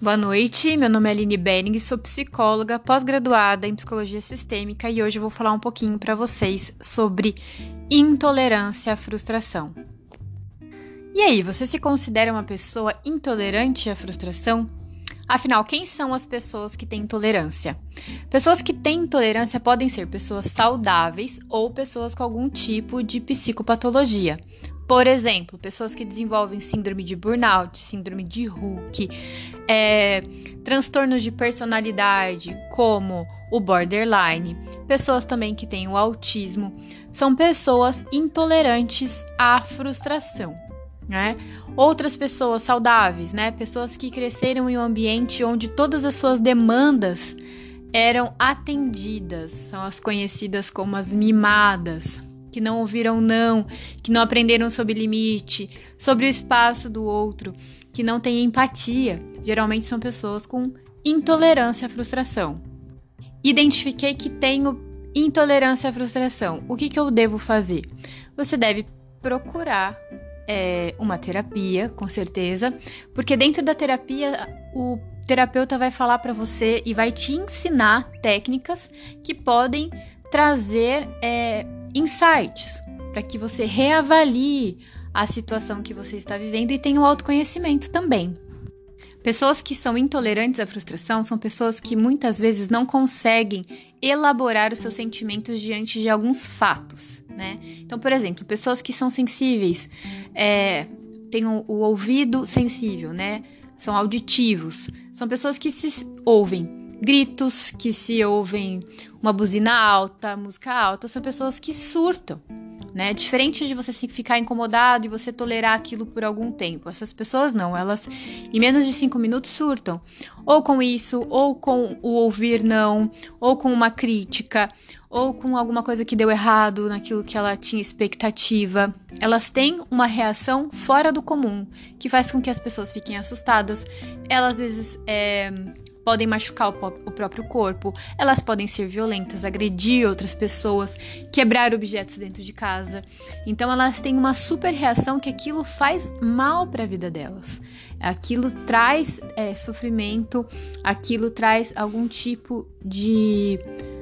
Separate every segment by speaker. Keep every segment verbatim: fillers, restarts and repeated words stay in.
Speaker 1: Boa noite, meu nome é Aline Bering, sou psicóloga, pós-graduada em Psicologia Sistêmica e hoje eu vou falar um pouquinho para vocês sobre intolerância à frustração. E aí, você se considera uma pessoa intolerante à frustração? Afinal, quem são as pessoas que têm intolerância? Pessoas que têm intolerância podem ser pessoas saudáveis ou pessoas com algum tipo de psicopatologia. Por exemplo, pessoas que desenvolvem síndrome de burnout, síndrome de Hulk, é, transtornos de personalidade como o borderline, pessoas também que têm o autismo, são pessoas intolerantes à frustração, né? Outras pessoas saudáveis, né? Pessoas que cresceram em um ambiente onde todas as suas demandas eram atendidas, são as conhecidas como as mimadas, que não ouviram não, que não aprenderam sobre limite, sobre o espaço do outro, que não têm empatia. Geralmente são pessoas com intolerância à frustração. Identifiquei que tenho intolerância à frustração. O que, que eu devo fazer? Você deve procurar é, uma terapia, com certeza, porque dentro da terapia o terapeuta vai falar para você e vai te ensinar técnicas que podem trazer é, insights, para que você reavalie a situação que você está vivendo e tenha o autoconhecimento também. Pessoas que são intolerantes à frustração são pessoas que muitas vezes não conseguem elaborar os seus sentimentos diante de alguns fatos, né? Então, por exemplo, pessoas que são sensíveis, é, têm o, o ouvido sensível, né? São auditivos, são pessoas que se ouvem gritos, que se ouvem uma buzina alta, música alta, são pessoas que surtam, né? Diferente de você ficar incomodado e você tolerar aquilo por algum tempo. Essas pessoas não, elas em menos de cinco minutos surtam. Ou com isso, ou com o ouvir não, ou com uma crítica, ou com alguma coisa que deu errado naquilo que ela tinha expectativa. Elas têm uma reação fora do comum, que faz com que as pessoas fiquem assustadas. Elas às vezes é, podem machucar o, o próprio corpo, elas podem ser violentas, agredir outras pessoas, quebrar objetos dentro de casa. Então elas têm uma super reação que aquilo faz mal para a vida delas. Aquilo traz é, sofrimento, aquilo traz algum tipo de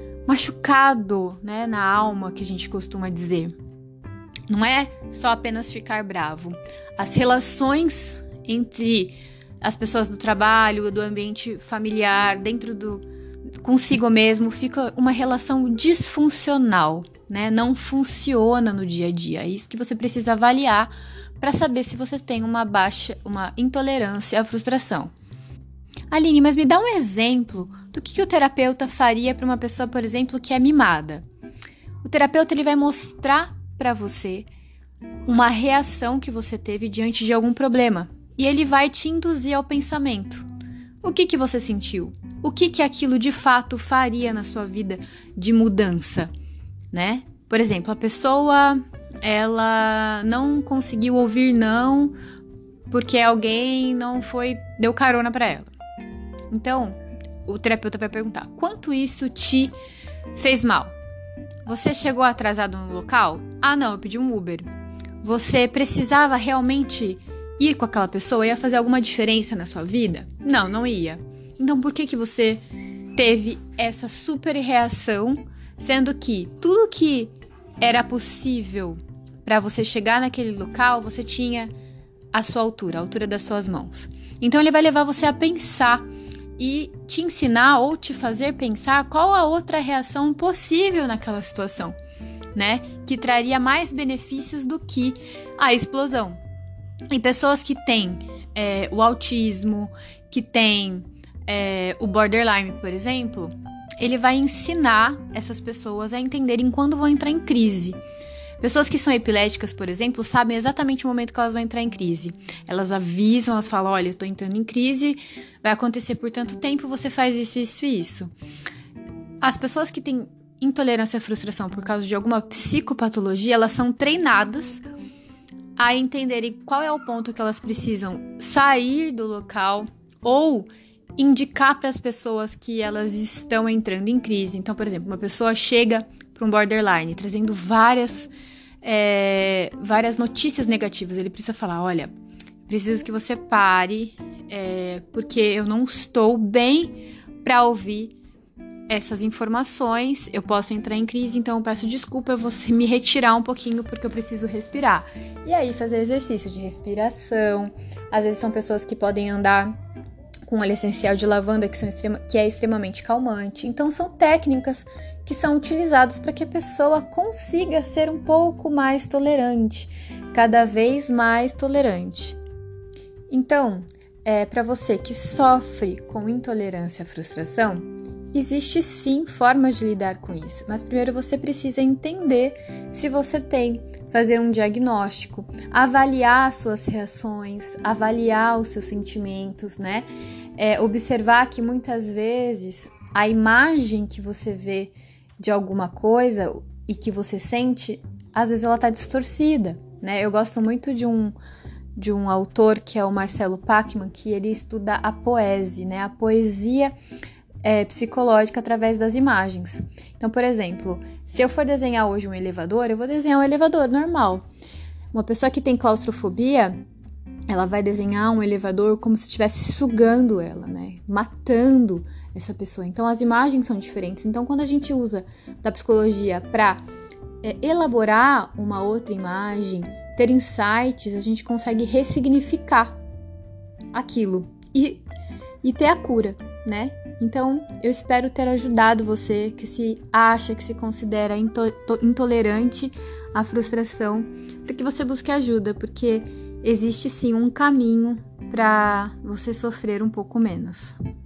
Speaker 1: machucado, né, na alma, que a gente costuma dizer. Não é só apenas ficar bravo. As relações entre as pessoas do trabalho, do ambiente familiar, dentro do consigo mesmo, fica uma relação disfuncional, né? Não funciona no dia a dia. É isso que você precisa avaliar para saber se você tem uma baixa, uma intolerância à frustração. Aline, mas me dá um exemplo do que, que o terapeuta faria para uma pessoa, por exemplo, que é mimada. O terapeuta ele vai mostrar para você uma reação que você teve diante de algum problema. E ele vai te induzir ao pensamento. O que, que você sentiu? O que, que aquilo de fato faria na sua vida de mudança, né? Por exemplo, a pessoa, ela não conseguiu ouvir não porque alguém não foi, deu carona para ela. Então, o terapeuta vai perguntar, quanto isso te fez mal? Você chegou atrasado no local? Ah, não, eu pedi um Uber. Você precisava realmente ir com aquela pessoa? Ia fazer alguma diferença na sua vida? Não, não ia. Então, por que que você teve essa super reação, sendo que tudo que era possível para você chegar naquele local, você tinha a sua altura, a altura das suas mãos? Então, ele vai levar você a pensar e te ensinar ou te fazer pensar qual a outra reação possível naquela situação, né? Que traria mais benefícios do que a explosão. E pessoas que têm é, o autismo, que têm é, o borderline, por exemplo, ele vai ensinar essas pessoas a entenderem quando vão entrar em crise. Pessoas que são epiléticas, por exemplo, sabem exatamente o momento que elas vão entrar em crise. Elas avisam, elas falam, olha, eu tô entrando em crise, vai acontecer por tanto tempo, você faz isso, isso e isso. As pessoas que têm intolerância à frustração por causa de alguma psicopatologia, elas são treinadas a entenderem qual é o ponto que elas precisam sair do local ou indicar para as pessoas que elas estão entrando em crise. Então, por exemplo, uma pessoa chega para um borderline trazendo várias, é, várias notícias negativas. Ele precisa falar, olha, preciso que você pare é, porque eu não estou bem para ouvir essas informações, eu posso entrar em crise, então eu peço desculpa, eu vou me retirar um pouquinho porque eu preciso respirar. E aí fazer exercício de respiração. Às vezes são pessoas que podem andar com óleo essencial de lavanda, que, são extrema, que é extremamente calmante. Então são técnicas que são utilizadas para que a pessoa consiga ser um pouco mais tolerante, cada vez mais tolerante. Então, é, para você que sofre com intolerância à frustração, existe sim formas de lidar com isso, mas primeiro você precisa entender se você tem, fazer um diagnóstico, avaliar as suas reações, avaliar os seus sentimentos, né? É, observar que muitas vezes a imagem que você vê de alguma coisa e que você sente, às vezes ela está distorcida, né? Eu gosto muito de um, de um autor que é o Marcelo Pachmann, que ele estuda a poese, né? A poesia É, psicológica através das imagens. Então, por exemplo, se eu for desenhar hoje um elevador, eu vou desenhar um elevador normal. Uma pessoa que tem claustrofobia, ela vai desenhar um elevador como se estivesse sugando ela, né? Matando essa pessoa. Então, as imagens são diferentes. Então, quando a gente usa da psicologia para é, elaborar uma outra imagem, ter insights, a gente consegue ressignificar aquilo e, e ter a cura, né? Então, eu espero ter ajudado você que se acha, que se considera into- intolerante à frustração, para que você busque ajuda, porque existe sim um caminho para você sofrer um pouco menos.